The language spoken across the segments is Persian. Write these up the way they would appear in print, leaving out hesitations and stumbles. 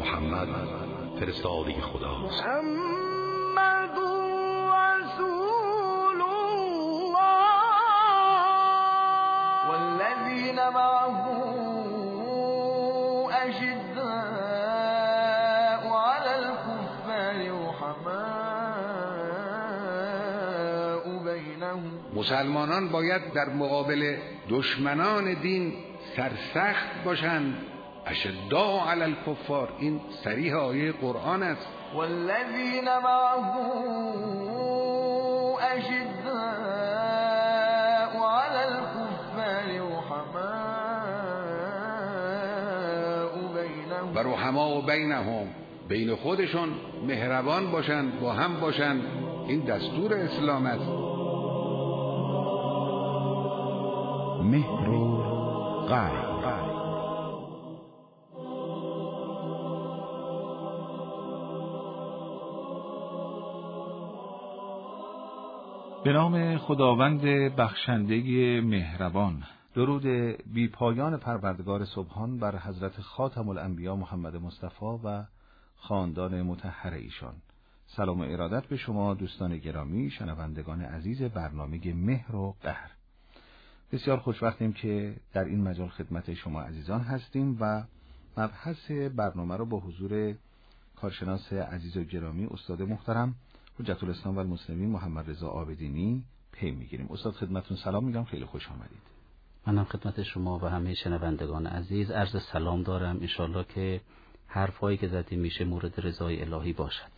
محمد فرستاده خداست. محمد رسول الله والذین معه اشداء علی الكفار رحماء بینهم. مسلمانان باید در مقابل دشمنان دین سرسخت باشند. اشداء علی الکفار، این صریح آیه قرآن است. والذین معه اشداء علی الکفار رحماء بینهم. و رحماء بینهم، بین خودشون مهربان باشند، با هم باشند. این دستور اسلام است. مهر و قهر. به نام خداوند بخشنده مهربان. درود بی پایان پروردگار سبحان بر حضرت خاتم الانبیا محمد مصطفی و خاندان مطهر ایشان. سلام و ارادت به شما دوستان گرامی، شنوندگان عزیز برنامه مهر و قهر. بسیار خوشوقتیم که در این مجال خدمت شما عزیزان هستیم و مبحث برنامه رو با حضور کارشناس عزیز و گرامی استاد محترم حجت الاسلام و المسلمین محمد رضا عابدینی پی میگیریم. استاد خدمتتون سلام میگم، خیلی خوش آمدید. منم خدمت شما و همه شنوندگان عزیز عرض سلام دارم. انشالله که حرفایی که زده میشه مورد رضای الهی باشد.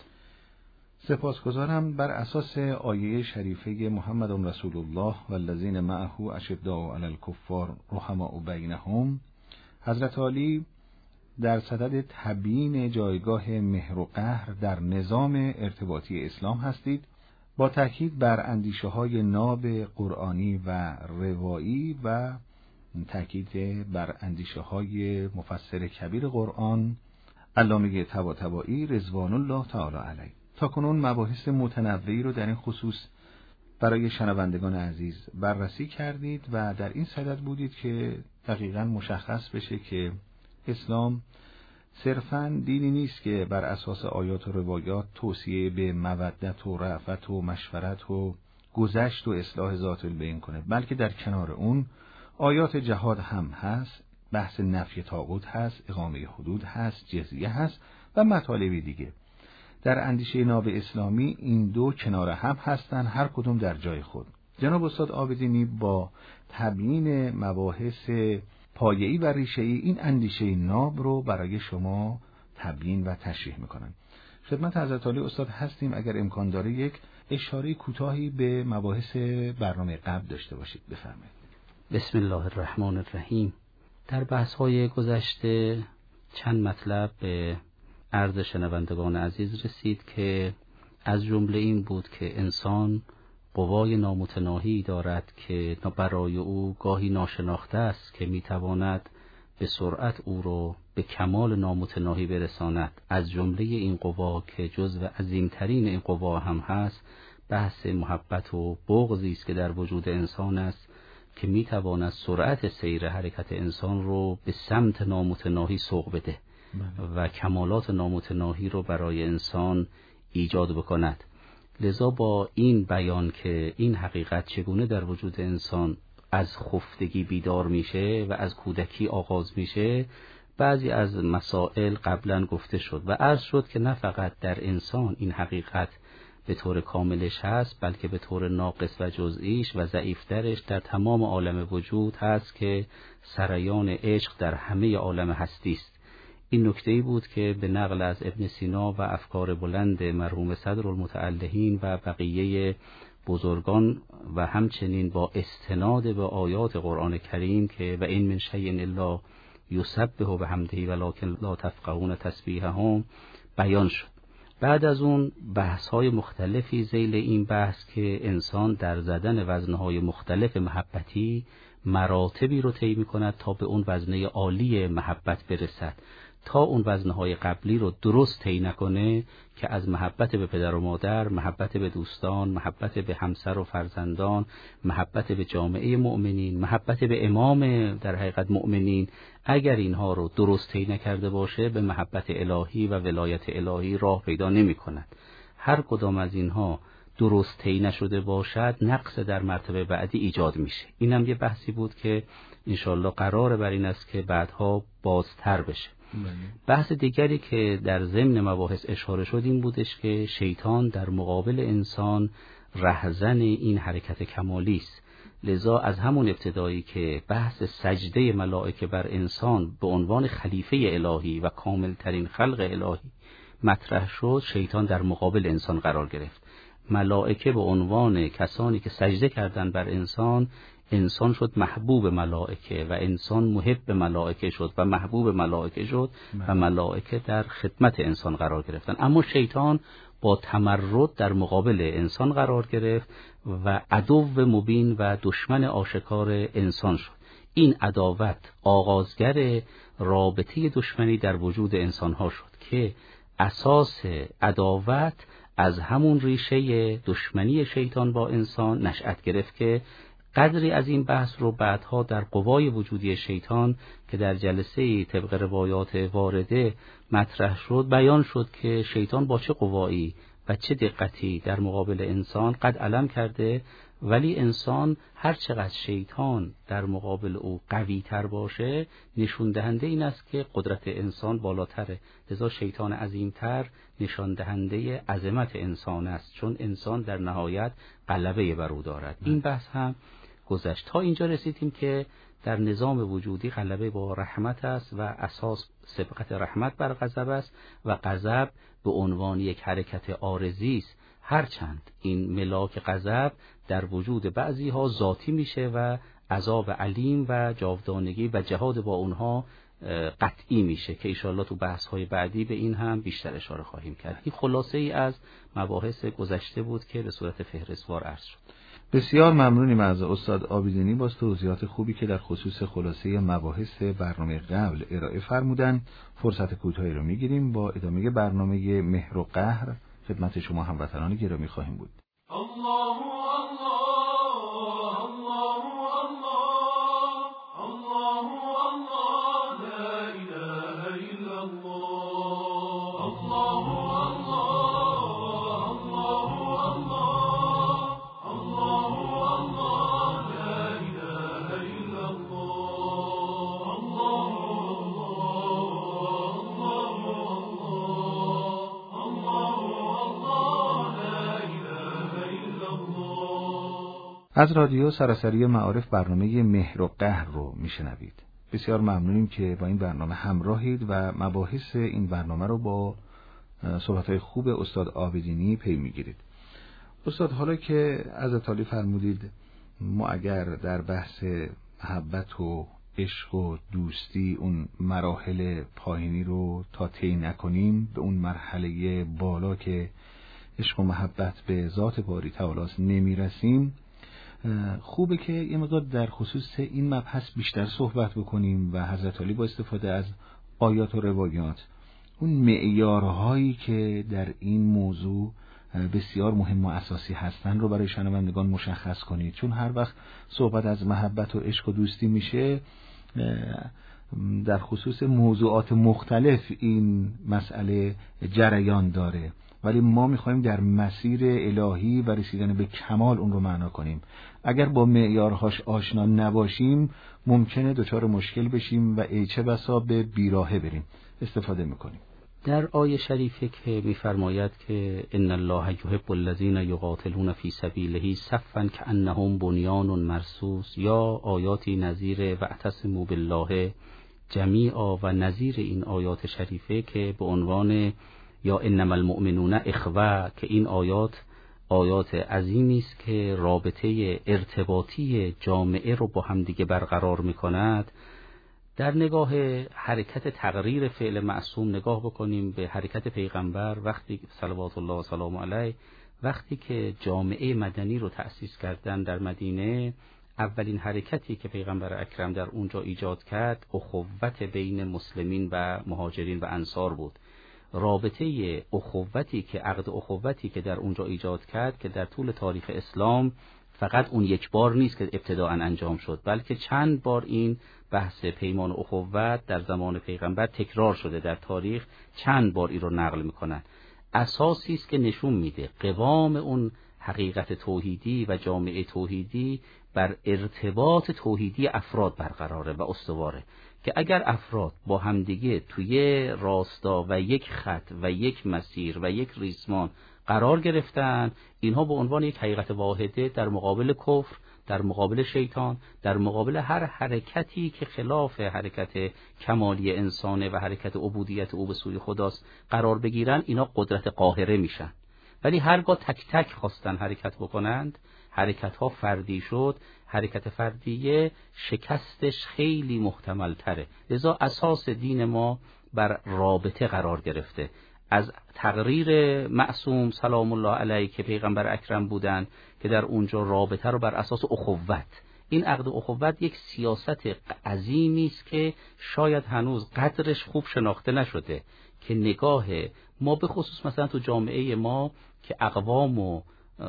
سپاسگزارم. بر اساس آیه شریفه محمد رسول الله والذین معه اشداء علی الکفار رحماء بینهم، حضرت علی در صدد تبیین جایگاه مهر و قهر در نظام ارتباطی اسلام هستید، با تاکید بر اندیشه‌های ناب قرآنی و روایی و تاکید بر اندیشه‌های مفسر کبیر قرآن علامه طباطبایی رضوان الله تعالی علیه. تاکنون مباحث متنوعی رو در این خصوص برای شنوندگان عزیز بررسی کردید و در این صدد بودید که دقیقاً مشخص بشه که اسلام صرفاً دینی نیست که بر اساس آیات و روایات توصیه به مودت و رأفت و مشورت و گذشت و اصلاح ذات البین کنه، بلکه در کنار اون آیات جهاد هم هست، بحث نفی طاغوت هست، اقامه حدود هست، جزیه هست و مطالبی دیگه. در اندیشه ناب اسلامی این دو کنار هم هستن، هر کدوم در جای خود. جناب استاد عابدینی با تبیین مباحث پایه‌ای و ریشه‌ای این اندیشه ناب رو برای شما تبیین و تشریح میکنن. خدمت حضرت علی استاد هستیم، اگر امکان داره یک اشاره کوتاهی به مباحث برنامه قبل داشته باشید، بفرمایید. بسم الله الرحمن الرحیم. در بحث‌های گذشته چند مطلب به عرض شنوندگان عزیز رسید که از جمله این بود که انسان قوای نامتناهی دارد که برای او گاهی ناشناخته است که میتواند به سرعت او را به کمال نامتناهی برساند. از جمله این قوا که جزو عظیمترین این قوا هم هست، بحث محبت و بغضی است که در وجود انسان است که میتواند سرعت سیر حرکت انسان رو به سمت نامتناهی سوق بده و کمالات نامتناهی رو برای انسان ایجاد بکند. لذا با این بیان که این حقیقت چگونه در وجود انسان از خفتگی بیدار میشه و از کودکی آغاز میشه، بعضی از مسائل قبلا گفته شد و عرض شد که نه فقط در انسان این حقیقت به طور کاملش هست، بلکه به طور ناقص و جزئیش و ضعیفترش در تمام عالم وجود هست که سریان عشق در همه عالم هستی است. این نکته‌ای بود که به نقل از ابن سینا و افکار بلند مرحوم صدرالمتعلهین و بقیه بزرگان و همچنین با استناد به آیات قرآن کریم که و این من شیء الا یسبح بحمده ولکن لا تفقهون تسبیحهم بیان شد. بعد از اون بحث‌های مختلفی ذیل این بحث که انسان در زدن وزنهای مختلف محبتی مراتبی رو طی می‌کند تا به اون وزنه عالی محبت برسد، تا اون وزنهای قبلی رو درست طی نکنه که از محبت به پدر و مادر، محبت به دوستان، محبت به همسر و فرزندان، محبت به جامعه مؤمنین، محبت به امام در حقیقت مؤمنین، اگر اینها رو درست طی نکرده باشه به محبت الهی و ولایت الهی راه پیدا نمی کند. هر کدام از اینها درست طی نشده باشد نقص در مرتبه بعدی ایجاد میشه. اینم یه بحثی بود که انشالله قراره بر این است که بعدها بازتر بشه. بحث دیگری که در ضمن مباحث اشاره شد این بودش که شیطان در مقابل انسان رهزن این حرکت کمالی است. لذا از همون ابتدایی که بحث سجده ملائکه بر انسان به عنوان خلیفه الهی و کاملترین خلق الهی مطرح شد، شیطان در مقابل انسان قرار گرفت. ملائکه به عنوان کسانی که سجده کردند بر انسان، انسان شد محبوب ملائکه و انسان محب ملائکه شد و محبوب ملائکه شد و ملائکه در خدمت انسان قرار گرفتن. اما شیطان با تمرد در مقابل انسان قرار گرفت و عدو مبین و دشمن آشکار انسان شد. این عداوت آغازگر رابطه دشمنی در وجود انسانها شد که اساس عداوت از همون ریشه دشمنی شیطان با انسان نشأت گرفت که قدری از این بحث رو بعدها در قوای وجودی شیطان که در جلسه طبق روایات وارده مطرح شد بیان شد که شیطان با چه قوایی و چه دقتی در مقابل انسان قد علم کرده، ولی انسان هر چقدر شیطان در مقابل او قوی تر باشه نشون دهنده این است که قدرت انسان بالاتره. لذا شیطان عظیمتر نشان دهنده عظمت انسان است، چون انسان در نهایت غلبه بر او دارد. این بحث هم گذشت. تا اینجا رسیدیم که در نظام وجودی غلبه با رحمت است و اساس سبقت رحمت بر غضب است و غضب به عنوان یک حرکت عارضی است، هرچند این ملاک غضب در وجود بعضی ها ذاتی میشه و عذاب علیم و جاودانگی و جهاد با اونها قطعی میشه که انشاءالله تو بحث های بعدی به این هم بیشتر اشاره خواهیم کرد. این خلاصه ای از مباحث گذشته بود که به صورت فهرستوار عرض شد. بسیار ممنونیم از استاد عابدینی با توضیحات خوبی که در خصوص خلاصه مباحث برنامه قبل ارائه فرمودن. فرصت کوتاهی رو میگیریم، با ادامه برنامه مهر و قهر خدمت شما هموطنان گرامی خواهیم بود. از رادیو سراسری معارف برنامه مهر و قهر رو میشنوید. بسیار ممنونیم که با این برنامه همراهید و مباحث این برنامه رو با صحبت‌های خوب استاد عابدینی پی میگیرید. استاد، حالا که از تعالی فرمودید ما اگر در بحث محبت و عشق و دوستی اون مراحل پایینی رو تا طی نکنیم، به اون مرحله بالا که عشق و محبت به ذات باری تعالی نمیرسیم، خوبه که یه مقدار در خصوص این مبحث بیشتر صحبت بکنیم و حضرت علی با استفاده از آیات و روایات اون معیارهایی که در این موضوع بسیار مهم و اساسی هستن رو برای شنوندگان مشخص کنید، چون هر وقت صحبت از محبت و عشق و دوستی میشه در خصوص موضوعات مختلف این مسئله جریان داره، ولی ما میخوایم در مسیر الهی و رسیدن به کمال اون رو معنا کنیم. اگر با معیارهاش آشنا نباشیم ممکنه دچار مشکل بشیم و چه بسا به بیراهه بریم. استفاده میکنیم. در آیه شریفه که میفرماید که ان الله یحب الذین یقاتلون فی سبیله صفا کانهم بنیان مرصوص، یا آیاتی نظیر واعتصموا بالله جمیعا و نظیر این آیات شریفه که به عنوان یا انما المؤمنون اخوه، که این آیات عظیمی است که رابطه ارتباطی جامعه رو با هم دیگه برقرار می‌کند. در نگاه حرکت تقریر فعل معصوم نگاه بکنیم به حرکت پیغمبر وقتی صلوات الله و سلام علیه، وقتی که جامعه مدنی رو تأسیس کردن در مدینه، اولین حرکتی که پیغمبر اکرم در اونجا ایجاد کرد اخوت بین مسلمین و مهاجرین و انصار بود. رابطه اخوتی که عقد اخوتی که در اونجا ایجاد کرد که در طول تاریخ اسلام فقط اون یک بار نیست که ابتداءً انجام شد، بلکه چند بار این بحث پیمان اخوت در زمان پیغمبر تکرار شده در تاریخ، چند بار این رو نقل میکنن. اساسی است که نشون میده قوام اون حقیقت توحیدی و جامعه توحیدی بر ارتباط توحیدی افراد برقراره و استواره، که اگر افراد با همدیگه توی راستا و یک خط و یک مسیر و یک ریسمان قرار گرفتن، اینها به عنوان یک حقیقت واحده در مقابل کفر، در مقابل شیطان، در مقابل هر حرکتی که خلاف حرکت کمالی انسانه و حرکت عبودیت او به سوی خداست قرار بگیرن، اینا قدرت قاهره میشن. ولی هرگاه تک تک خواستن حرکت بکنند، حرکت ها فردی شد، حرکت فردیه شکستش خیلی محتمل تره. لذا اساس دین ما بر رابطه قرار گرفته. از تقریر معصوم سلام الله علیه که پیغمبر اکرم بودند که در اونجا رابطه رو بر اساس اخوت، این عقد اخوت یک سیاست عظیمی است که شاید هنوز قدرش خوب شناخته نشده، که نگاه ما به خصوص مثلا تو جامعه ما که اقوام و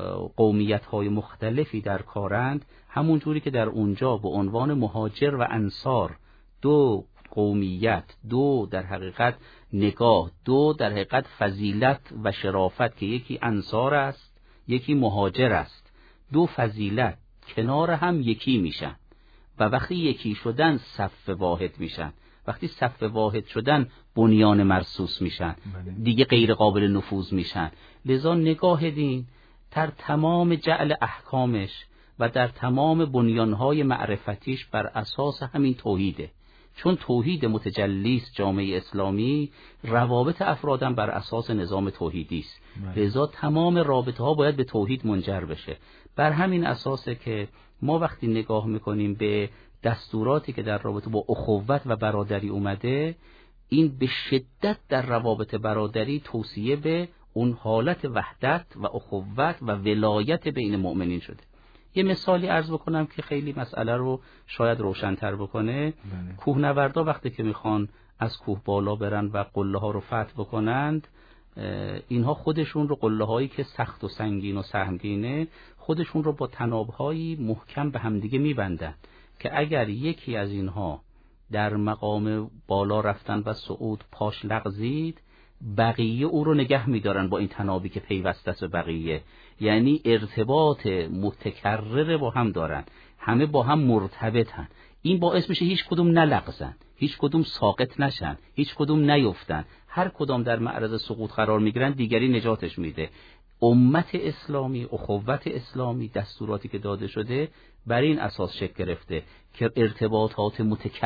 قومیت‌های مختلفی در کارند، همون جوری که در اونجا به عنوان مهاجر و انصار دو قومیت، دو در حقیقت نگاه، دو در حقیقت فضیلت و شرافت که یکی انصار است یکی مهاجر است، دو فضیلت کنار هم یکی میشن و وقتی یکی شدن صف واحد میشن، وقتی صف واحد شدن بنیان مرصوص میشن، دیگه غیر قابل نفوذ میشن. لذا نگاه دین در تمام جعل احکامش و در تمام بنیانهای معرفتیش بر اساس همین توحیده. چون توحید متجلیست جامعه اسلامی، روابط افرادم بر اساس نظام توحیدی است. لذا تمام رابطه ها باید به توحید منجر بشه. بر همین اساسه که ما وقتی نگاه میکنیم به دستوراتی که در رابطه با اخوت و برادری اومده، این به شدت در روابط برادری توصیه به اون حالت وحدت و اخوت و ولایت بین مؤمنین شده. یه مثالی عرض بکنم که خیلی مسئله رو شاید روشن‌تر بکنه. کوهنوردا وقتی که میخوان از کوه بالا برن و قله ها رو فتح بکنند، اینها خودشون رو قله هایی که سخت و سنگین و سهمگینه، خودشون رو با تنابهایی محکم به همدیگه میبندن که اگر یکی از اینها در مقام بالا رفتن و صعود پاش لغزید، بقیه او رو نگه میدارن با این تنابی که پیوسته است به بقیه. یعنی ارتباط متکرر با هم دارن، همه با هم مرتبطن. این باعث میشه هیچ کدوم نلغزن، هیچ کدوم ساقط نشن، هیچ کدوم نیفتن. هر کدام در معرض سقوط قرار میگیرن دیگری نجاتش میده. امت اسلامی، اخوت اسلامی، دستوراتی که داده شده بر این اساس شکل گرفته که ارتباطات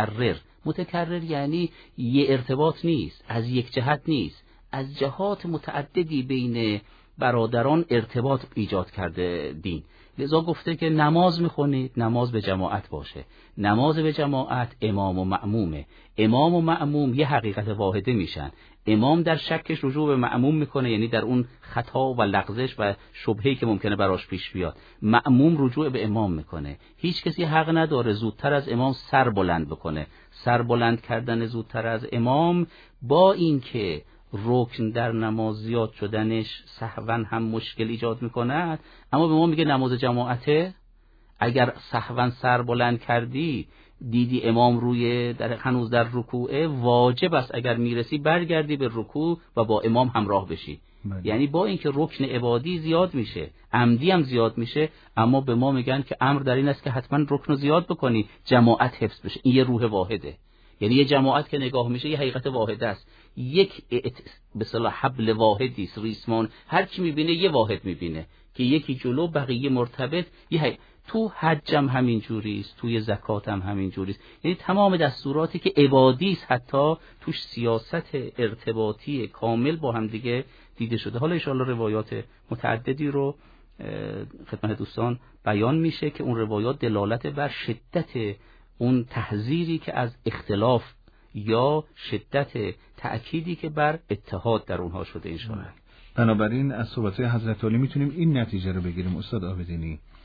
متکرر یعنی یه ارتباط نیست، از یک جهت نیست، از جهات متعددی بین برادران ارتباط ایجاد کرده دین. لذا گفته که نماز میخونید، نماز به جماعت باشه. نماز به جماعت امام و مأمومه. امام و مأموم یه حقیقت واحده میشن. امام در شکش رجوع به مأموم میکنه، یعنی در اون خطا و لغزش و شبهه‌ای که ممکنه براش پیش بیاد، مأموم رجوع به امام میکنه. هیچ کسی حق نداره زودتر از امام سر بلند بکنه. سر بلند کردن زودتر از امام با اینکه رکن در نماز زیاد شدنش سهوا هم مشکل ایجاد میکند، اما به ما میگه نماز جماعته. اگر سهوا سر بلند کردی دیدی امام روی هنوز در رکوعه، واجب است اگر میرسی برگردی به رکوع و با امام همراه بشی. یعنی با اینکه رکن عبادی زیاد میشه، عمدی هم زیاد میشه، اما به ما میگن که امر در این است که حتما رکن رو زیاد بکنی، جماعت حفظ بشه. این یه روح واحده. یعنی یه جماعت که نگاه میشه یه حقیقت واحده است، یک به اصطلاح حبل واحدی است، ریسمان. هر کی میبینه یه واحد میبینه که یکی جلو بقیه مرتبط. تو حج هم همین جوری است، توی زکات هم همین جوری است. یعنی تمام دستوراتی که عبادی است حتی توش سیاست ارتباطی کامل با هم دیگه دیده شده. حالا ان شاءالله روایات متعددی رو خدمت دوستان بیان میشه که اون روایات دلالت بر شدت اون تحذیری که از اختلاف یا شدت تأکیدی که بر اتحاد در اونها شده ان شاءالله. بنابراین از صحبت حضرت علی میتونیم این نتیجه رو بگیریم استاد عابدینی،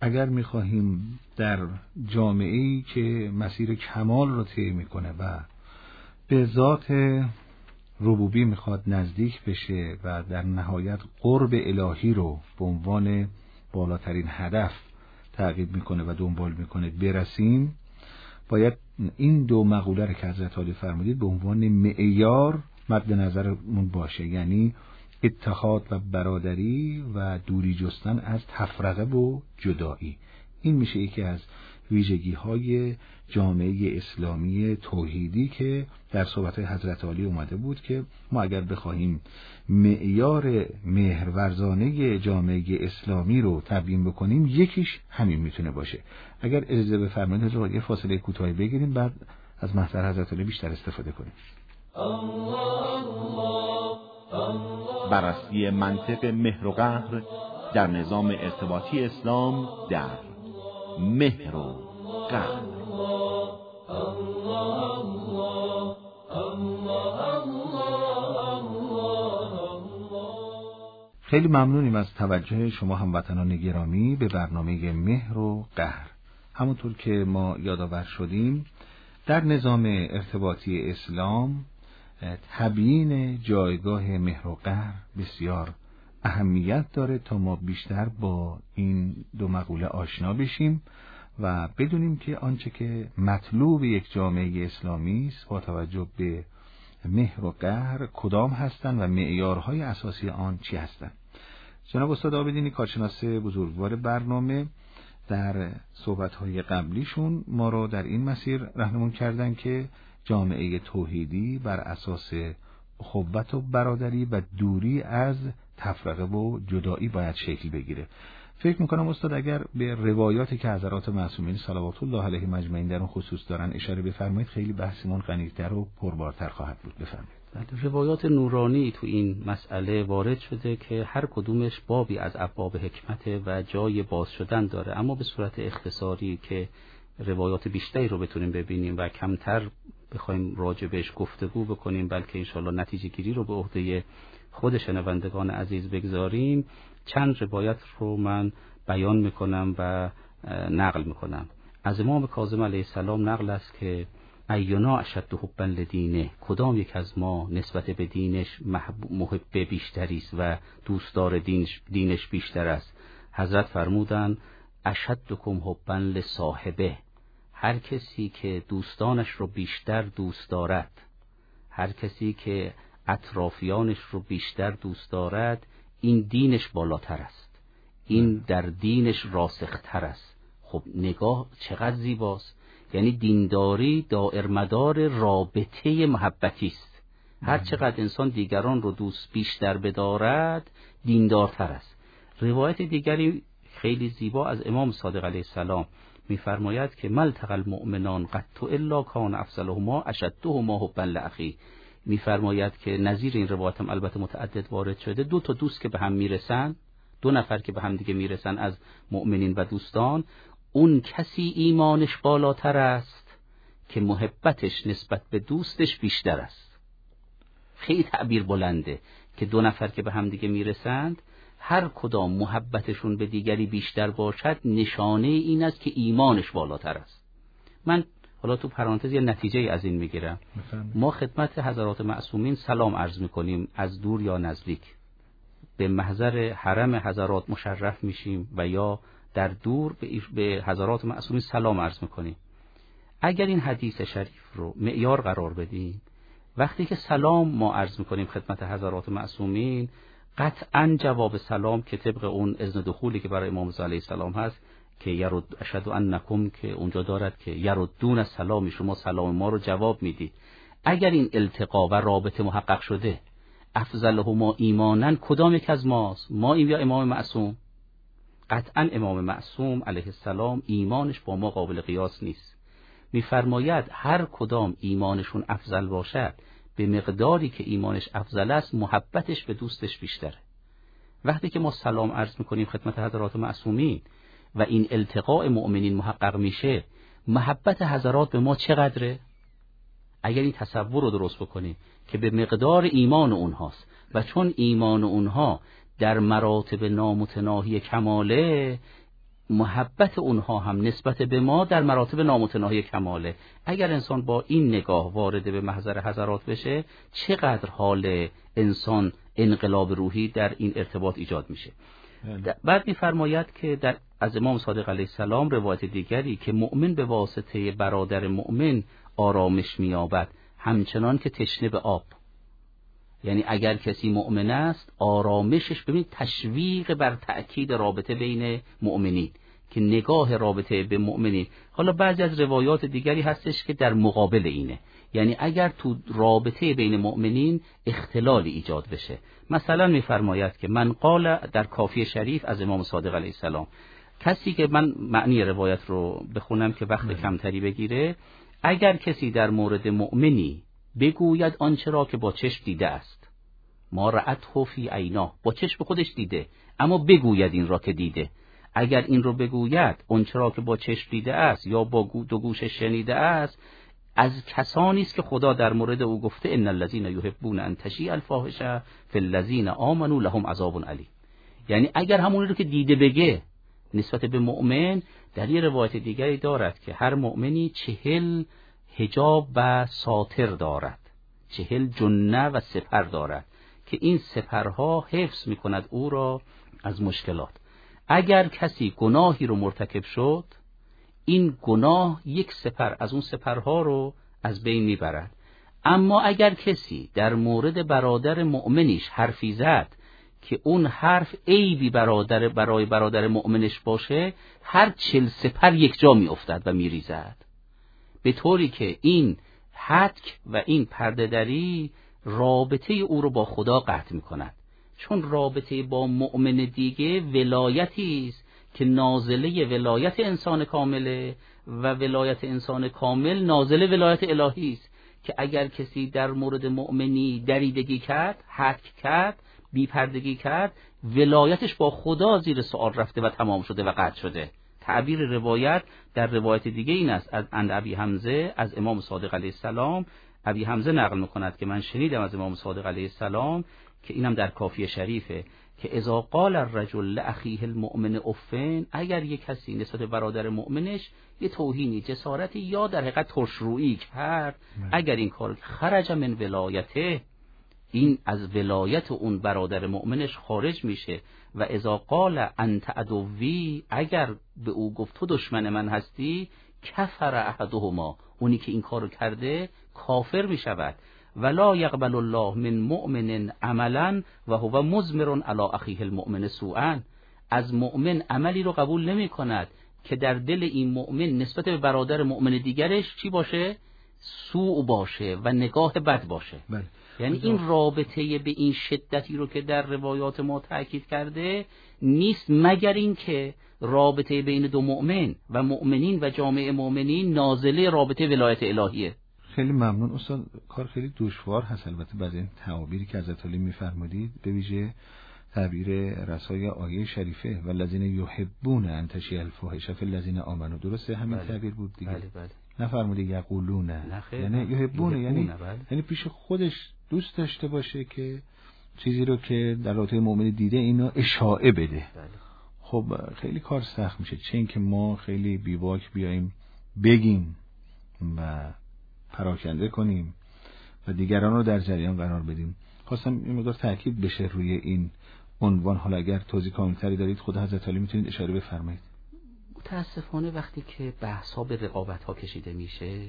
اگر میخواهیم در جامعه‌ای که مسیر کمال رو طی میکنه و به ذات ربوبی میخواد نزدیک بشه و در نهایت قرب الهی رو به عنوان بالاترین هدف تعقیب میکنه و دنبال میکنه برسیم، باید این دو مقوله رو که حضرت عالی فرمودید به عنوان معیار مد نظرمون باشه، یعنی اتحاد و برادری و دوری جستن از تفرقه و جدایی. این میشه یکی از ویژگی‌های جامعه اسلامی توحیدی که در صحبت حضرت عالی اومده بود که ما اگر بخواهیم معیار مهرورزانه جامعه اسلامی رو تبیین بکنیم یکیش همین میتونه باشه. اگر اجازه بفرمایید یه فاصله کوتاهی بگیریم، بعد از محضر حضرت عالی بیشتر استفاده کنیم. بررسی منطق مهر و قهر در نظام ارتباطی اسلام در مهر و قهر. خیلی ممنونیم از توجه شما هموطنان گرامی به برنامه مهر و قهر. همونطور که ما یادآور شدیم در نظام ارتباطی اسلام تبیین جایگاه مهر و قهر بسیار اهمیت داره تا ما بیشتر با این دو مقوله آشنا بشیم و بدونیم که آنچه که مطلوب یک جامعه اسلامی است با توجه به مهر و قهر کدام هستند و معیارهای اساسی آن چی هستند. جناب استاد عابدینی کارشناس بزرگوار برنامه در صحبت‌های قبلیشون ما رو در این مسیر راهنمون کردن که جامعه توحیدی بر اساس اخوت و برادری و دوری از تفرقه و جدایی باید شکل بگیره. فکر میکنم استاد اگر به روایاتی که حضرات معصومین صلوات الله علیهم اجمعین در اون خصوص دارن اشاره بفرمایید خیلی بحثمون غنی‌تر و پربارتر خواهد بود. بفرمایید. روایات نورانی تو این مسئله وارد شده که هر کدومش بابی از ابواب حکمت و جای باز شدن داره، اما به صورت اختصاری که روایات بیشتری رو بتونیم ببینیم و کمتر بخوایم راجع بهش گفتگو بکنیم بلکه انشالله نتیجه گیری رو به عهده خود شنوندگان عزیز بگذاریم، چند روایت رو من بیان میکنم و نقل میکنم. از امام کاظم علیه السلام نقل است که اینا اشد حبا لدینه، کدام یک از ما نسبت به دینش محب بیشتری است و دوستدار دینش بیشتر است. حضرت فرمودند اشدکم حبا لصاحبه، هر کسی که دوستانش رو بیشتر دوست دارد، هر کسی که اطرافیانش رو بیشتر دوست دارد، این دینش بالاتر است، این در دینش راسختر است. خب نگاه چقدر زیباست، یعنی دینداری دائرمدار رابطه محبتی است. هر چقدر انسان دیگران رو دوست بیشتر بدارد دیندارتر است. روایت دیگری خیلی زیبا از امام صادق علیه السلام می‌فرماید که ملتقى المؤمنان قط الا کان افضلهما اشدهما حبا لاخی. می‌فرماید که نظیر این روایت هم البته متعدد وارد شده، دو تا دوست که به هم میرسن، دو نفر که به هم دیگه میرسن از مؤمنین و دوستان، اون کسی ایمانش بالاتر است که محبتش نسبت به دوستش بیشتر است. خیلی تعبیر بلنده که دو نفر که به هم دیگه میرسند هر کدام محبتشون به دیگری بیشتر باشد نشانه این است که ایمانش بالاتر است. من حالا تو پرانتز یه نتیجه از این میگیرم. ما خدمت حضرات معصومین سلام عرض میکنیم از دور یا نزدیک، به محضر حرم حضرات مشرف میشیم و یا در دور به حضرات معصومین سلام عرض میکنیم. اگر این حدیث شریف رو معیار قرار بدیم، وقتی که سلام ما عرض میکنیم خدمت حضرات معصومین، قطعا جواب سلام که طبق اون اذن دخولی که برای امام علیه السلام هست که یرد اشهد انکم که اونجا دارد که یردون السلام، شما سلام ما رو جواب میدید. اگر این التقا و رابطه محقق شده، افضلهما ایمانن کدام یک از ماست؟ ما یا امام معصوم؟ قطعا امام معصوم علیه السلام ایمانش با ما قابل قیاس نیست. میفرماید هر کدام ایمانشون افضل باشد، به مقداری که ایمانش افضل است محبتش به دوستش بیشتره. وقتی که ما سلام عرض میکنیم خدمت حضرات معصومین و این التقاء مؤمنین محقق میشه، محبت حضرات به ما چقدره؟ اگر این تصور رو درست بکنیم که به مقدار ایمان اونهاست و چون ایمان اونها در مراتب نامتناهی کماله، محبت اونها هم نسبت به ما در مراتب نامتناهی کماله. اگر انسان با این نگاه وارد به محضر حضرات بشه، چقدر حال انسان انقلاب روحی در این ارتباط ایجاد میشه. بعد می‌فرماید که از امام صادق علیه السلام روایت دیگری که مؤمن به واسطه برادر مؤمن آرامش می‌یابد همچنان که تشنه به آب. یعنی اگر کسی مؤمن است، آرامشش ببینید تشویق بر تأکید رابطه بین مؤمنین، که نگاه رابطه به مؤمنین. حالا بعضی از روایات دیگری هستش که در مقابل اینه، یعنی اگر تو رابطه بین مؤمنین اختلالی ایجاد بشه. مثلا میفرماید که من قال در کافی شریف از امام صادق علیه السلام، کسی که من معنی روایت رو بخونم که وقت کمتری بگیره، اگر کسی در مورد مؤمنی بگوید آنچه را که با چشم دیده است، ما رأته فی عیناه، با چشم خودش دیده، اما بگوید این را که دیده، اگر این رو بگوید آنچه را که با چشم دیده است یا با دو گوش شنیده است، از کسانی است که خدا در مورد او گفته ان الذين يحبون ان تشیع الفاحشه فی الذين آمنوا لهم عذاب علیم. یعنی اگر همون رو که دیده بگه نسبت به مؤمن، در یه روایت دیگری دارد که هر مؤمنی 40 حجاب و ساتر دارد، 40 جنه و سپر دارد که این سپرها حفظ میکند او را از مشکلات. اگر گناهی گناهی رو مرتکب شد، این گناه یک سپر از اون سپرها رو از بین میبرد. اما اگر کسی در مورد برادر مؤمنش حرفی زد که اون حرف عیبی برای برادر مؤمنش باشه، هر 40 سپر یک جا میافتد و میریزد، به طوری که این حتک و این پرده‌دری رابطه او رو با خدا قطع میکند. چون رابطه با مؤمن دیگه ولایتی است که نازله ولایت انسان کامله و ولایت انسان کامل نازله ولایت الهی است، که اگر کسی در مورد مؤمنی دریدگی کرد، حتک کرد، بی‌پردگی کرد، ولایتش با خدا زیر سوال رفته و تمام شده و قطع شده. تعبیر روایت در روایت دیگه این است از ابی حمزه از امام صادق علیه السلام. ابی حمزه نقل میکند که من شنیدم از امام صادق علیه السلام، که اینم در کافی شریفه، که اذا قال الرجل لاخیه المؤمن افن، اگر یک کسی نسبت به برادر مؤمنش یه توهینی، جسارتی یا در حقیقت ترشرویی کرد، اگر این کار خرج من ولایته، این از ولایت اون برادر مؤمنش خارج میشه. و اذا قال انت عدوی، اگر به او گفت تو دشمن من هستی، کفر احدهما، اونی که این کارو کرده کافر میشود. ولا یقبل الله من مؤمن عملا و هو مضمر علی اخیه المؤمن سوءا، از مؤمن عملی رو قبول نمی کند که در دل این مؤمن نسبت به برادر مؤمن دیگرش چی باشه؟ سوء باشه و نگاه بد باشه. بله. یعنی این رابطه به این شدتی رو که در روایات ما تأکید کرده نیست، مگر این که رابطه بین دو مؤمن و مؤمنین و جامعه مؤمنین نازله رابطه ولایت الهیه. خیلی ممنون استاد. کار خیلی دشوار هست البته بعد این تعابیری که حضرت علی میفرمودید، به ویژه تعبیر رسای آیه شریفه والذین یحبون ان تشیع الفاحشه فی الذین آمنوا، درسته همین تعبیر بود دیگه؟ بله بله. نفرمودید یقولون، یعنی یحبون، یعنی پیش خودش دوست داشته باشه که چیزی رو که در رابطه مؤمن دیده اینو اشاعه بده. بله. خب خیلی کار سخت میشه، چه اینکه ما خیلی بیباک بیاییم بگیم و پراکنده کنیم و دیگران رو در جریان قرار بدیم. خواستم این مقدار تأکید بشه روی این عنوان. حالا اگر توضیح کاملتری دارید خود حضرت علی میتونید اشاره بفرمایید. متاسفانه وقتی که بحثا به رقابت ها کشیده میشه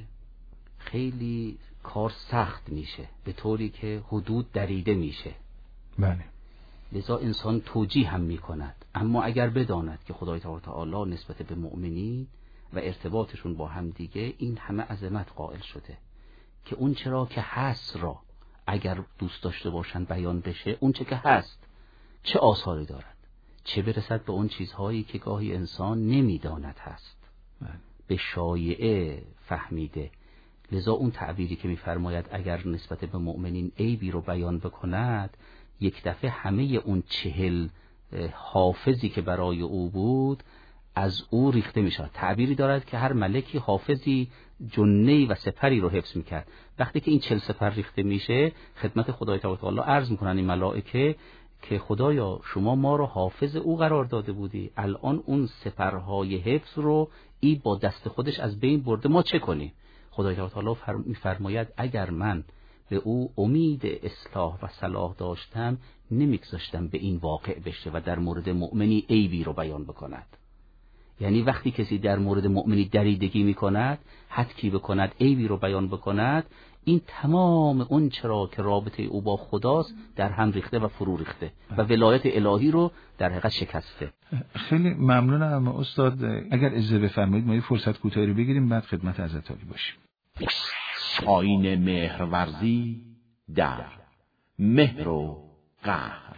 خیلی کار سخت میشه، به طوری که حدود دریده میشه. بله. لذا انسان توجیه هم میکند، اما اگر بداند که خدای تعالی نسبت به مؤمنین و ارتباطشون با هم دیگه این همه عظمت قائل شده که اون چرا که هست را اگر دوست داشته باشن بیان بشه، اون چه که هست چه آثاری دارد، چه برسد به اون چیزهایی که گاهی انسان نمیداند هست، به شایعه فهمیده. لذا اون تعبیری که میفرماید اگر نسبت به مؤمنین عیبی رو بیان بکند، یک دفعه همه اون 40 حافظی که برای او بود از او ریخته میشه. تعبیری دارد که هر ملکی حافظی جنه‌ای و سپری رو حفظ میکرد. وقتی که این 40 سپر ریخته میشه، خدمت خدای تعالی عرض میکنن این ملائکه که خدایا شما ما رو حافظ او قرار داده بودی، الان اون سپرهای حفظ رو ای با دست خودش از بین برده، ما چه کنیم؟ خدای تعالی میفرماید اگر من به او امید اصلاح و صلاح داشتم نمیگذاشتم به این واقع بشه و در مورد مؤمنی عیبی رو بیان بکند. یعنی وقتی کسی در مورد مؤمنی دریدگی میکند، حدکی بکند، عیبی رو بیان بکند، این تمام اون چرا که رابطه او با خداست در هم ریخته و فرو ریخته و ولایت الهی رو در حقیقت شکسته. خیلی ممنونم استاد. اگر اجازه بفرمایید ما یه فرصت کوتاهی رو بگیریم بعد خدمت حضرت عالی باشیم. آیین مهرورزی در مهر و قهر.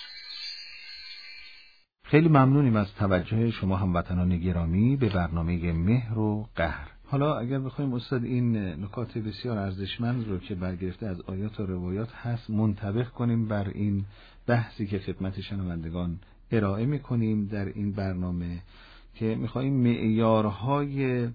خیلی ممنونیم از توجه شما هموطنان گرامی به برنامه مهر و قهر. حالا اگر بخوایم استاد این نکات بسیار ارزشمند رو که برگرفته از آیات و روایات هست منطبق کنیم بر این بحثی که خدمت شنوندگان ارائه می‌کنیم در این برنامه، که می‌خوایم معیارهای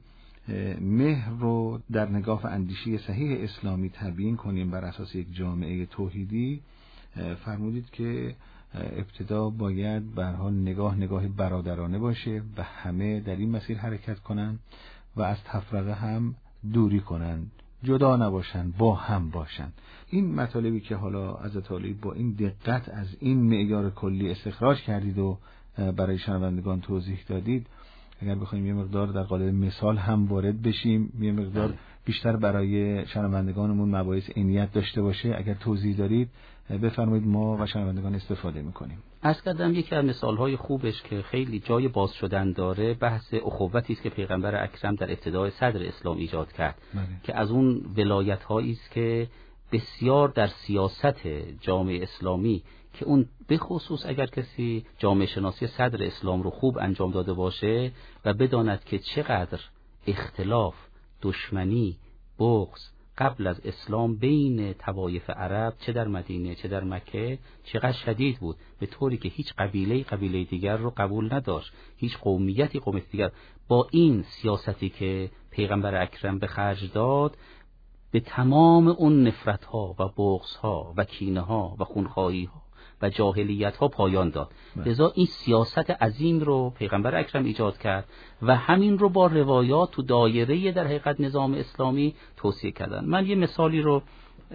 مهر رو در نگاه اندیشه صحیح اسلامی تبیین کنیم بر اساس یک جامعه توحیدی. فرمودید که ابتدا باید به هر حال نگاه برادرانه باشه و همه در این مسیر حرکت کنن و از تفرقه هم دوری کنن، جدا نباشن، با هم باشن. این مطالبی که حالا حضرت عالی با این دقت از این معیار کلی استخراج کردید و برای شنوندگان توضیح دادید، اگر بخوایم یه مقدار در قالب مثال هم وارد بشیم، یه مقدار بیشتر برای شنوندگانمون مباحث عینیت داشته باشه، اگر توضیح دارید بفرمایید، ما و شنوندگان استفاده میکنیم. عرض کردم یکی از مثالهای خوبش که خیلی جای باز شدن داره بحث اخوتی است که پیغمبر اکرم در ابتدای صدر اسلام ایجاد کرد که از اون ولایت‌هایی است که بسیار در سیاست جامعه اسلامی که اون به خصوص اگر کسی جامعه شناسی صدر اسلام رو خوب انجام داده باشه و بداند که چقدر اختلاف، دشمنی، بغض قبل از اسلام بین طوایف عرب چه در مدینه چه در مکه چقدر شدید بود، به طوری که هیچ قبیله دیگر رو قبول نداشت، هیچ قومیت دیگر. با این سیاستی که پیغمبر اکرم به خرج داد به تمام اون نفرت ها و بغض ها و کینه ها و خونخواهی ها و جاهلیت ها پایان داد. لذا این سیاست عظیم رو پیغمبر اکرم ایجاد کرد و همین رو با روایات تو دایره در حقیقت نظام اسلامی توصیه کردن. من یه مثالی رو،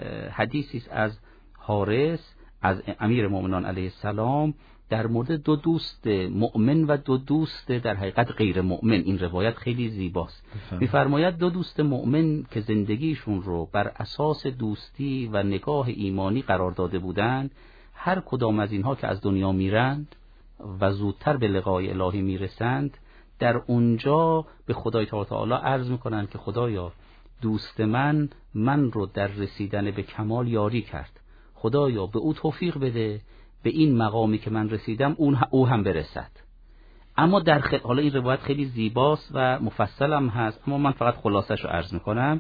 حدیثی از حارث از امیر مومنان علیه السلام در مورد دو دوست مؤمن و دو دوست در حقیقت غیر مؤمن، این روایت خیلی زیباست. می‌فرماید دو دوست مؤمن که زندگیشون رو بر اساس دوستی و نگاه ایمانی قرار داده بودند، هر کدام از اینها که از دنیا میرند و زودتر به لقای الهی میرسند، در اونجا به خدای تعالی عرض میکنند که خدایا دوست من رو در رسیدن به کمال یاری کرد، خدایا به او توفیق بده به این مقامی که من رسیدم او هم برسد. اما حالا این روایت خیلی زیباست و مفصل هم هست، اما من فقط خلاصش رو عرض میکنم.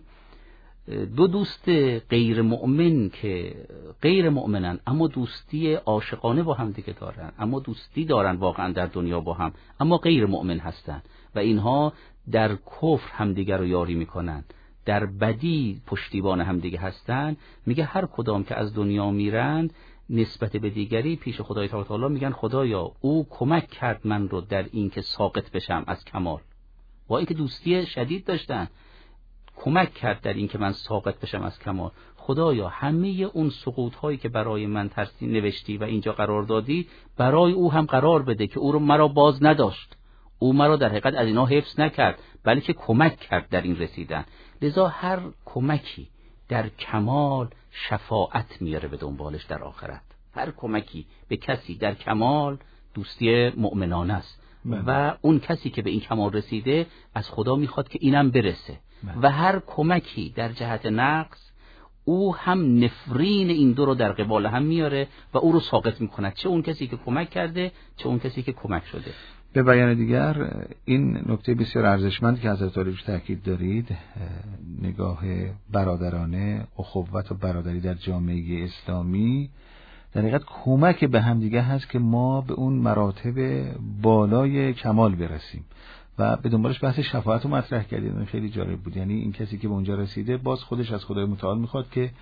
دو دوست غیر مؤمن که غیر مؤمنن اما دوستی عاشقانه با هم دیگه دارن، اما دوستی دارن واقعا در دنیا با هم، اما غیر مؤمن هستن و اینها در کفر همدیگه رو یاری میکنن، در بدی پشتیبان همدیگه هستن. میگه هر کدام که از دنیا میرند نسبت به دیگری پیش خدای تعالی میگن خدایا او کمک کرد من رو در این که ساقط بشم از کمال، با اینکه دوستی شدید داشتن کمک کرد در این که من ساقط بشم از کمال. خدایا همه اون سقوط هایی که برای من ترسیم نوشتی و اینجا قرار دادی برای او هم قرار بده که او رو مرا باز نداشت، او مرا در حقیقت از اینا حفظ نکرد بلکه کمک کرد در این رسیدن. لذا هر کمکی در کمال شفاعت میاره به دنبالش در آخرت. هر کمکی به کسی در کمال دوستی مؤمنانه است و اون کسی که به این کمال رسیده از خدا میخواد که اینم برسه و هر کمکی در جهت نقص او هم نفرین این دو رو در قبال هم میاره و او رو ساقط میکند، چه اون کسی که کمک کرده چه اون کسی که کمک شده. به بیان دیگر این نکته بسیار ارزشمند که حضرت عالی تاکید دارید، نگاه برادرانه، اخوت و برادری در جامعه اسلامی در حقیقت کمک به هم دیگه هست که ما به اون مراتب بالای کمال برسیم و به دنبالش بحث شفاعت رو مطرح کردید. این خیلی جالب بود، یعنی این کسی که به اونجا رسیده باز خودش از خدای متعال میخواد که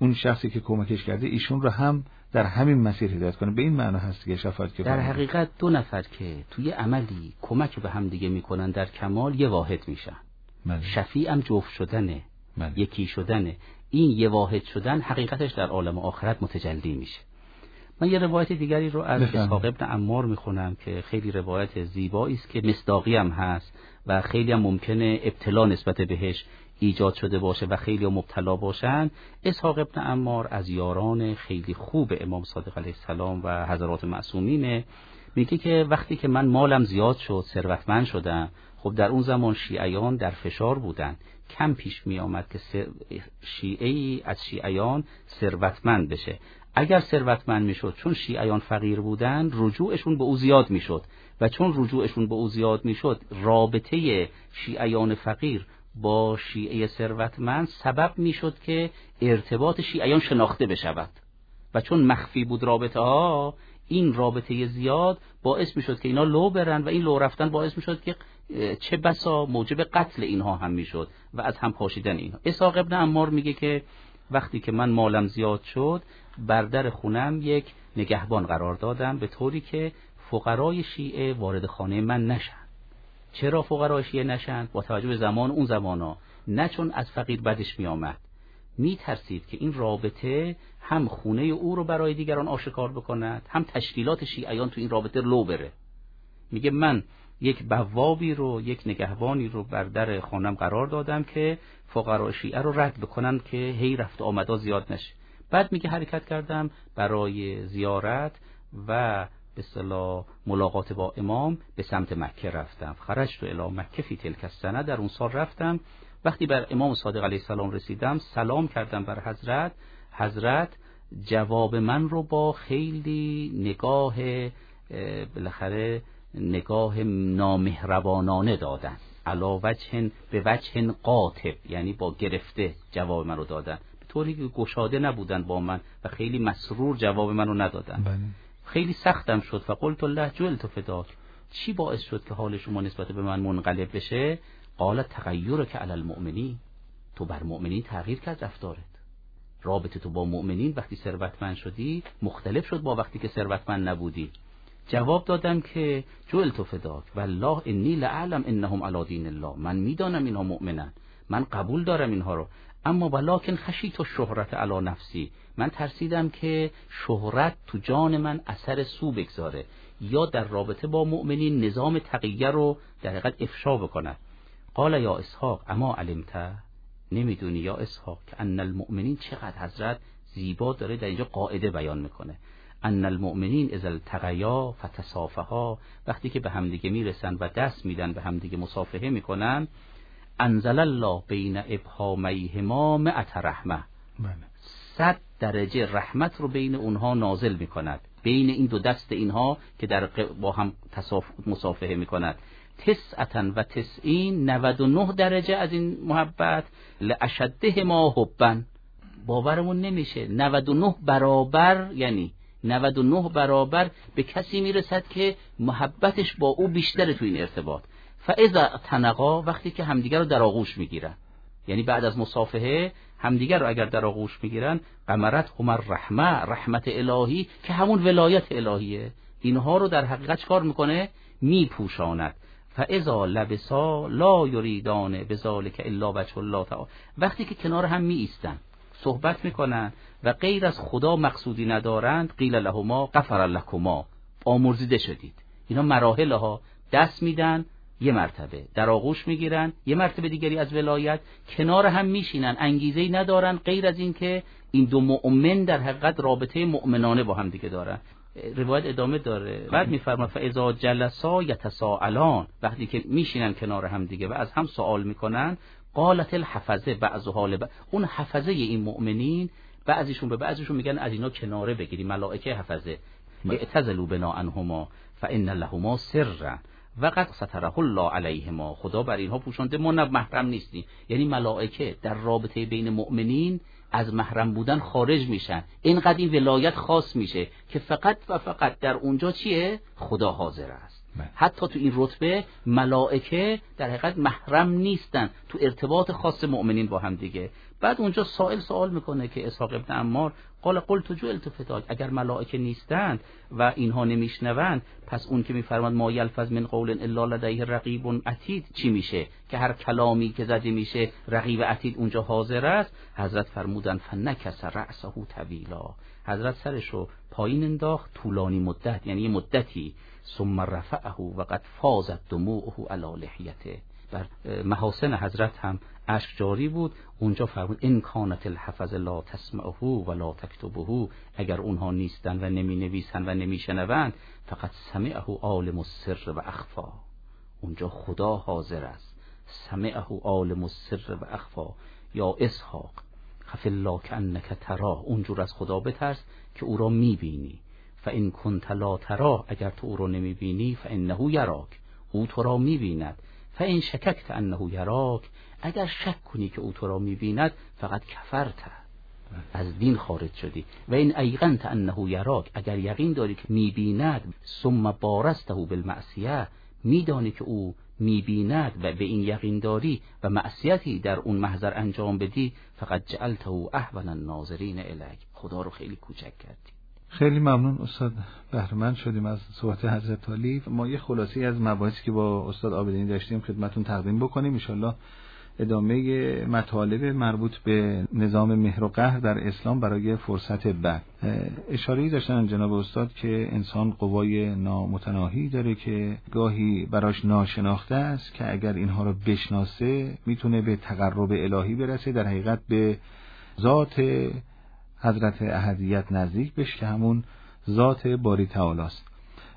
اون شخصی که کمکش کرده ایشون رو هم در همین مسیر هدایت کنه. به این معنا هست که شفاعت که در حقیقت دو نفر که توی عملی کمک به هم دیگه میکنن در کمال یه واحد میشن. شفیع هم جفت شدنه، یکی شدنه. این یه واحد شدن حقیقتش در عالم آخرت متجلی میشه. من یه روایت دیگری رو از اسحاق ابن عمار میخونم که خیلی روایت زیبایی است که مصداقی هم هست و خیلی هم ممکنه ابتلا نسبت بهش ایجاد شده باشه و خیلی هم مبتلا باشن. اسحاق ابن عمار از یاران خیلی خوب امام صادق علیه السلام و حضرات معصومینه. میگه که وقتی که من مالم زیاد شد، ثروتمند شدم، خب در اون زمان شیعیان در فشار بودن، کم پیش می آمد که شیعی از شیعیان ثروتمند بشه. اگر ثروتمند میشد، چون شیعیان فقیر بودن، رجوعشون به او زیاد میشد و چون رجوعشون به او زیاد میشد، رابطه شیعیان فقیر با شیعه ثروتمند سبب میشد که ارتباط شیعیان شناخته بشود و چون مخفی بود رابطه ها، این رابطه زیاد باعث میشد که اینا لو برن و این لو رفتن باعث میشد که چه بسا موجب قتل اینها هم میشد و از هم پاشیدن اینها. اسحاق ابن عمار میگه که وقتی که من مالم زیاد شد، بر در خونم یک نگهبان قرار دادم به طوری که فقرای شیعه وارد خانه من نشن. چرا فقرای شیعه نشن؟ با توجه به زمان اون زمانا، نه چون از فقیر بدش می آمد، می ترسید که این رابطه هم خونه او رو برای دیگران آشکار بکند، هم تشکیلات شیعیان تو این رابطه لو بره. میگه من یک بوابی رو، یک نگهبانی رو بر در خانم قرار دادم که فقرای شیعه رو رد بکنن که هی رفت و آمدا زیاد نشه. بعد میگه حرکت کردم برای زیارت و به اصطلاح ملاقات با امام به سمت مکه رفتم. خرجت الی مکه فی تلک السنه، در اون سال رفتم. وقتی بر امام صادق علیه السلام رسیدم، سلام کردم بر حضرت. حضرت جواب من رو با خیلی نگاه بالاخره نگاه نامهربانانه دادن، علا وجه به وجه قاطب، یعنی با گرفته جواب من رو دادن، به طوری که گشاده نبودن با من و خیلی مسرور جواب من رو ندادن. خیلی سختم شد. فقلت الله جلت فداک، چی باعث شد که حال شما نسبت به من منقلب بشه؟ قالت تغیرک علی المؤمنین، تو بر مؤمنین تغییر کرد رفتارت. رابطه تو با مؤمنین وقتی ثروتمند شدی مختلف شد با وقتی که ثروتمند نبودی. جواب دادم که جلت فداک والله انی لعلم انهم علی دین الله، من میدانم اینها مؤمنن، من قبول دارم اینها رو، اما ولکن خشیت الشهرت علی نفسی، من ترسیدم که شهرت تو جان من اثر سو بگذاره یا در رابطه با مؤمنین نظام تقیه رو در حقیقت افشا بکنه. قال یا اسحاق اما علمت، نمیدونی یا اسحاق که ان المؤمنین، چقدر حضرت زیبا داره در اینجا قاعده بیان میکنه، ان المؤمنین اذا التقیا فتصافحا، وقتی که به همدیگه میرسن و دست میدن به همدیگه مصافحه میکنن، انزل الله بین ابهامیهما 100 رحمه، 100 درجه رحمت رو بین اونها نازل میکند، بین این دو دست اینها که در با هم مصافحه میکند. 99 درجه از این محبت لاشدهما حبا، باورمون نمیشه 99 برابر، یعنی 99 برابر به کسی میرسد که محبتش با او بیشتره تو این ارتباط. فاذا تنقا، وقتی که همدیگر رو در آغوش میگیرن، یعنی بعد از مصافحه همدیگر رو اگر در آغوش میگیرن، قمرت هم الرحمه، رحمت الهی که همون ولایت الهیه، اینها رو در حقیقت چکار میکنه؟ میپوشاند. فاذا لبسا لا یریدان بذلک الا وجه الله تعالی، وقتی که کنار هم می ایستن صحبت میکنن و غیر از خدا مقصودی ندارند، قیل لهما غفر لکما، آمرزیده شدید. اینا مراحل ها، دست میدن یه مرتبه، در آغوش میگیرن یه مرتبه دیگری از ولایت، کنار هم میشینن، انگیزه‌ای ندارن غیر از این که این دو مؤمن در حقیقت رابطه مؤمنانه با هم دیگه دارن. روایت ادامه داره، بعد میفرماد فاذا جلسا یتساءلان، وقتی که میشینن کنار هم دیگه و از هم سوال میکنن، قالت الحفظه بعضها لبعض، اون حفظه این مؤمنین بعضیشون به بعضیشون میگن از اینا کناره بگیری، ملائکه حفظه، اعتزلوا بنا عنهما فان لهما سرا وقد ستره الله علیهما، خدا بر اینها پوشانده، ما نه محرم نیستیم. یعنی ملائکه در رابطه بین مؤمنین از محرم بودن خارج میشن، اینقدر این ولایت خاص میشه که فقط و فقط در اونجا چیه؟ خدا حاضر است. حتی تو این رتبه ملائکه در حقیقت محرم نیستن تو ارتباط خاص مؤمنین با هم دیگه. بعد اونجا سوال میکنه که اسحاق ابن عمار قال قلت جئلت فتاک، اگر ملائکه نیستند و اینها نمیشنوند پس اون که میفرماد ما یلفظ من قول الا لدیه رقیب عتید چی میشه که هر کلامی که زده میشه رقیب عتید اونجا حاضر است؟ حضرت فرمودن فنکس رأسه طویلا، حضرت سرشو پایین انداخت طولانی مدت، یعنی مدتی، ثم رفعه و قد فاضت دموعه علی لحیته، بر محاسن حضرت هم اشک جاری بود. اونجا فرمود ان کانت الحفظ لا تسمعه و لا تکتبه، اگر اونها نیستن و نمی نویسن و نمی شنوند فقط سمعه عالم السر و اخفا، اونجا خدا حاضر است. سمعه عالم السر و اخفا یا اسحاق خف الله کانک ترا، اونجور از خدا بترس که او را میبینی. فان کنت لا ترا، اگر تو او را نمیبینی فانه یراک، او تو را میبیند. فان شککت انه یراک، اگر شک کنی که او تو را میبیند فقط کفرت، از دین خارج شدی. و این ایقنت انه یراک، اگر یقین داری که میبیند، ثم بارسته بالمعصیه، میدانی که او میبیند و به این یقین داری و معصیتی در اون محضر انجام بدی، فقط جعلته اهون الناظرین الیک، خدا رو خیلی کوچک کردی. خیلی ممنون استاد، بهره‌مند شدیم از صحبت حضرت عالی. ما یه خلاصه‌ای از مباحثی که با استاد عابدینی داشتیم خدمتتون تقدیم بکنیم. ان شاءالله ادامه مطالب مربوط به نظام مهر و قهر در اسلام برای فرصت بعد. اشاره‌ای داشتن جناب استاد که انسان قوای نامتناهی داره که گاهی براش ناشناخته است که اگر اینها رو بشناسه میتونه به تقرب الهی برسه، در حقیقت به ذات حضرت احدیت نزدیک بشه که همون ذات باری تعالی است.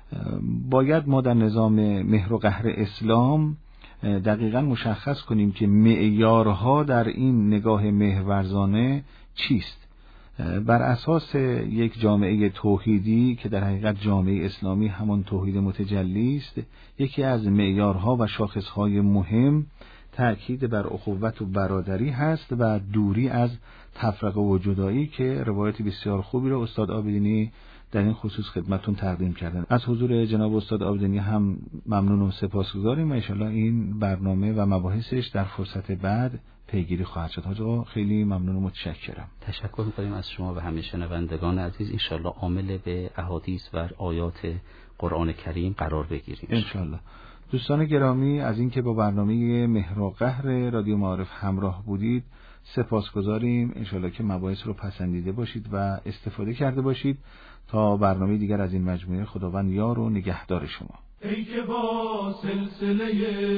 باید ما در نظام مهر و قهر اسلام دقیقاً مشخص کنیم که معیارها در این نگاه مهرورزانه چیست. بر اساس یک جامعه توحیدی که در حقیقت جامعه اسلامی همون توحید متجلی است، یکی از معیارها و شاخصهای مهم تأکید بر اخوت و برادری هست و دوری از تفرقه و جدایی که روایت بسیار خوبی رو استاد عابدینی در این خصوص خدمتتون تقدیم کردن. از حضور جناب استاد عابدینی هم ممنون و سپاسگزاریم و ان شاءالله این برنامه و مباحثش در فرصت بعد پیگیری خواهد شد. حاج آقا خیلی ممنون و متشکرم. تشکر می‌کنیم از شما و همه شنوندگان عزیز. ان شاءالله عامل به احادیث و آیات قرآن کریم قرار بگیریم ان شاءالله. دوستان گرامی، از اینکه با برنامه مهر و قهر رادیو معارف همراه بودید سپاسگزاریم. ان شاءالله که مباحث رو پسندیده باشید و استفاده کرده باشید. تا برنامه دیگر از این مجموعه، خداوند یار و نگهدار شما. ای که با سلسله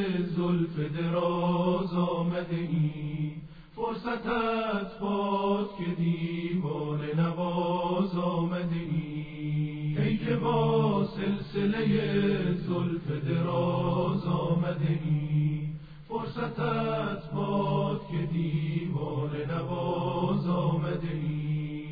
زلف دراز آمده ای، فرصتت باد که دیوانه نواز آمده ای. ای که با سلسله زلف دراز آمده ای، فرصتت باد که دیوانه نواز آمده ای.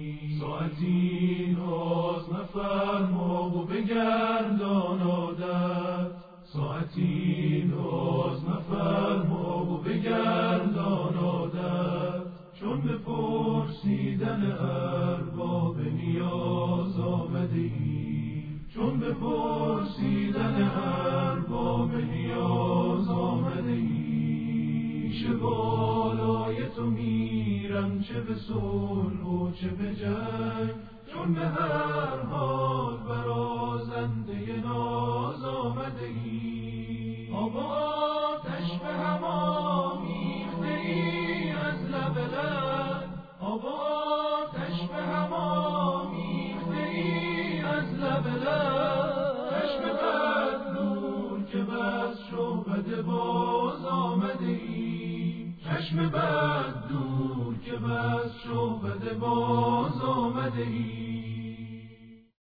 ساعتی ناز نفرما و بگردان عادت، ساعتی ناز نفرما و بگردان عادت، چون به پرسیدن ارباب نیاز آمده ای، چون به پرسیدن ارباب نیاز آمده ای. پیش بالای تو میرم چه به صلح و چه به جنگ، چون به هر حال برازنده ناز آمده ای.